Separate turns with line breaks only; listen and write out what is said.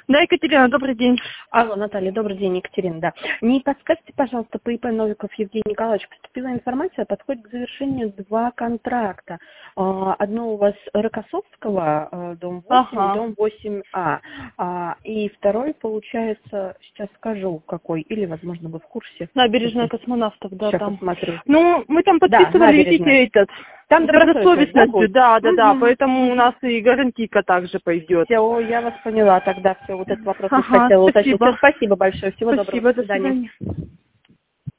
Да, Екатерина, добрый день.
Алло, Наталья, добрый день, Екатерина, да. Не подскажите, пожалуйста, по ИП Новиков Евгений Николаевич, поступила информация, подходит к завершению 2 контракта. Одно у вас Рокоссовского, дом 8,
Ага.
дом 8А. И второй, получается, сейчас скажу какой, или, возможно, вы в курсе.
Набережная космонавтов, да,
Сейчас
там.
посмотрю.
Ну, мы там
Да,
подписывали, видите,
набережная.
этот,
Там
с
добросовестность, да,
добросовестностью,
будет?
да, поэтому у нас и гарантийка также пойдет.
Все, я вас поняла тогда, все, вот этот вопрос лишь
Ага,
хотела уточнить. Все,
спасибо.
спасибо большое, всего доброго,
Спасибо,
до
до
свидания.
свидания.